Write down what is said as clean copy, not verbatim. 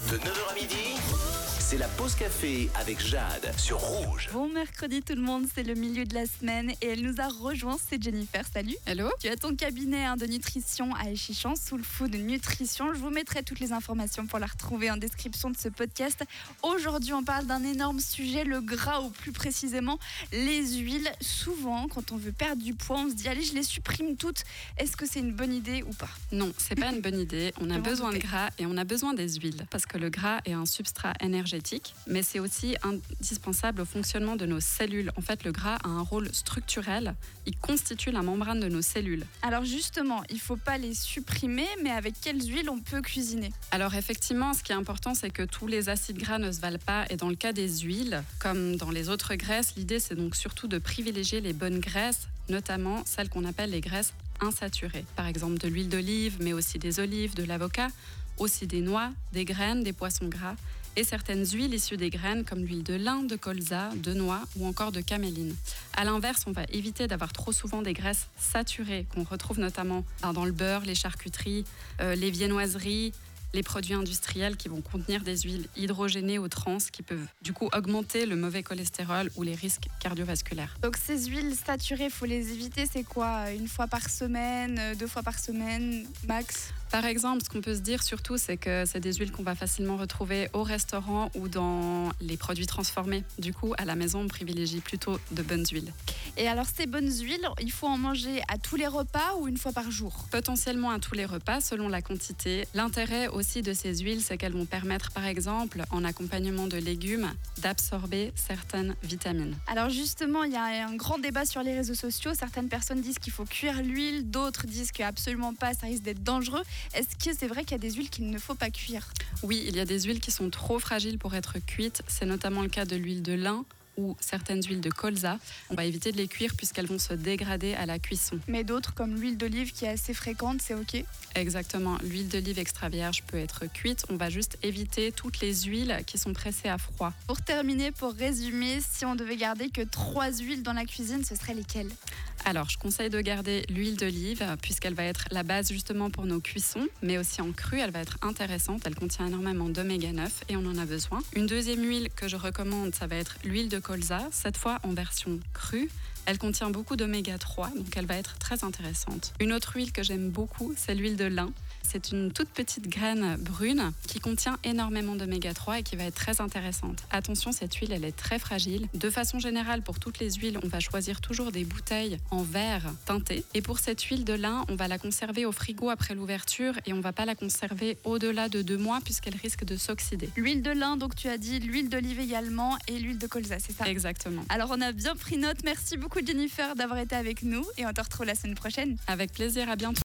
De 9h à midi, c'est la pause café avec Jade sur Rouge. Bon mercredi tout le monde, c'est le milieu de la semaine et elle nous a rejoint, c'est Jennifer, salut. Hello. Tu as ton cabinet de nutrition à Échichan, Soul Food Nutrition. Je vous mettrai toutes les informations pour la retrouver en description de ce podcast. Aujourd'hui on parle d'un énorme sujet, le gras ou plus précisément les huiles. Souvent quand on veut perdre du poids, on se dit allez je les supprime toutes. Est-ce que c'est une bonne idée ou pas? Non, c'est pas une bonne idée. On a Je m'en besoin de doutais. gras et on a besoin des huiles parce que le gras est un substrat énergétique, mais c'est aussi indispensable au fonctionnement de nos cellules. En fait, le gras a un rôle structurel. Il constitue la membrane de nos cellules. Alors justement, il faut pas les supprimer, mais avec quelles huiles on peut cuisiner? Alors effectivement, ce qui est important, c'est que tous les acides gras ne se valent pas. Et dans le cas des huiles, comme dans les autres graisses, l'idée c'est donc surtout de privilégier les bonnes graisses, notamment celles qu'on appelle les graisses insaturées. Par exemple de l'huile d'olive, mais aussi des olives, de l'avocat, aussi des noix, des graines, des poissons gras et certaines huiles issues des graines comme l'huile de lin, de colza, de noix ou encore de caméline. À l'inverse, on va éviter d'avoir trop souvent des graisses saturées qu'on retrouve notamment dans le beurre, les charcuteries, les viennoiseries, les produits industriels qui vont contenir des huiles hydrogénées ou trans qui peuvent du coup augmenter le mauvais cholestérol ou les risques cardiovasculaires. Donc ces huiles saturées, il faut les éviter, c'est quoi? Une fois par semaine, 2 fois par semaine, max? Par exemple, ce qu'on peut se dire surtout, c'est que c'est des huiles qu'on va facilement retrouver au restaurant ou dans les produits transformés. Du coup, à la maison, on privilégie plutôt de bonnes huiles. Et alors ces bonnes huiles, il faut en manger à tous les repas ou une fois par jour? Potentiellement à tous les repas, selon la quantité. L'intérêt aussi de ces huiles, c'est qu'elles vont permettre, par exemple, en accompagnement de légumes, d'absorber certaines vitamines. Alors justement, il y a un grand débat sur les réseaux sociaux. Certaines personnes disent qu'il faut cuire l'huile, d'autres disent qu'absolument pas, ça risque d'être dangereux. Est-ce que c'est vrai qu'il y a des huiles qu'il ne faut pas cuire? Oui, il y a des huiles qui sont trop fragiles pour être cuites. C'est notamment le cas de l'huile de lin ou certaines huiles de colza. On va éviter de les cuire puisqu'elles vont se dégrader à la cuisson. Mais d'autres, comme l'huile d'olive qui est assez fréquente, c'est ok? Exactement, l'huile d'olive extra vierge peut être cuite. On va juste éviter toutes les huiles qui sont pressées à froid. Pour terminer, pour résumer, si on devait garder que 3 huiles dans la cuisine, ce seraient lesquelles? Alors, je conseille de garder l'huile d'olive puisqu'elle va être la base justement pour nos cuissons, mais aussi en crue, elle va être intéressante. Elle contient énormément d'oméga 9 et on en a besoin. Une deuxième huile que je recommande, ça va être l'huile de colza, cette fois en version crue. Elle contient beaucoup d'oméga 3, donc elle va être très intéressante. Une autre huile que j'aime beaucoup, c'est l'huile de lin. C'est une toute petite graine brune qui contient énormément d'oméga 3 et qui va être très intéressante. Attention, cette huile, elle est très fragile. De façon générale, pour toutes les huiles, on va choisir toujours des bouteilles en verre teinté. Et pour cette huile de lin, on va la conserver au frigo après l'ouverture et on ne va pas la conserver au-delà de 2 mois puisqu'elle risque de s'oxyder. L'huile de lin, donc tu as dit, l'huile d'olive également et l'huile de colza, c'est ça? Exactement. Alors on a bien pris note. Merci beaucoup Jennifer d'avoir été avec nous et on te retrouve la semaine prochaine. Avec plaisir, à bientôt.